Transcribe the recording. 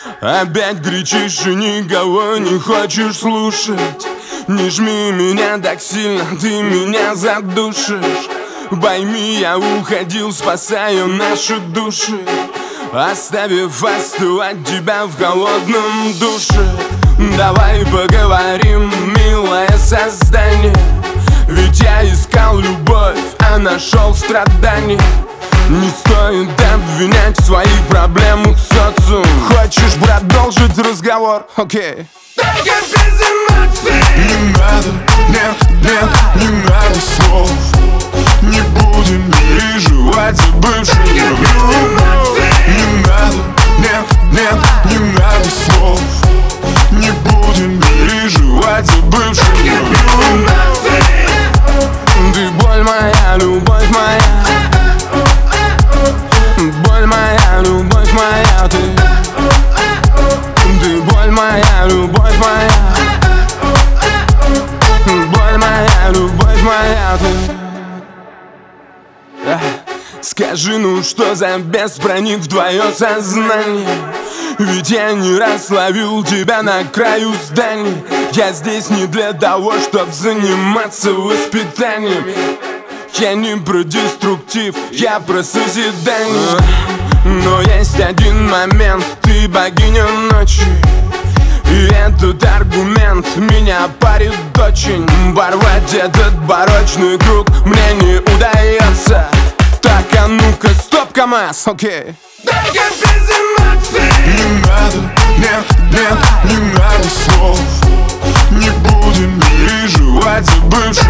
Опять кричишь и никого не хочешь слушать. Не жми меня так сильно, ты меня задушишь. Пойми, я уходил, спасая наши души, оставив остывать тебя в холодном душе. Давай поговорим, милое создание, ведь я искал любовь, а нашел страдания. Не стоит обвинять в своих проблемах социум. Хочешь продолжить разговор? Окей. Только без эмоций. Не надо, нет, не надо слов. Не будем переживать за бывшую любовь. Не надо, нет, не надо слов. Не будем переживать за бывшую любовь. Ты боль моя, любовь моя. Боль моя, любовь моя, ты. Ты боль моя, любовь моя. Боль моя, любовь моя, ты. Скажи, ну что за бес проник в твое сознание? Ведь я не раз ловил тебя на краю здания. Я здесь не для того, чтоб заниматься воспитанием. Я не про деструктив, я про созидание. Но есть один момент, ты богиня ночи, и этот аргумент меня парит очень. Порвать этот барочный круг мне не удается. Так, а ну-ка, стоп, КамАЗ, окей. Только без эмоций. Не надо, нет, не надо слов. Не будем переживать за бывшую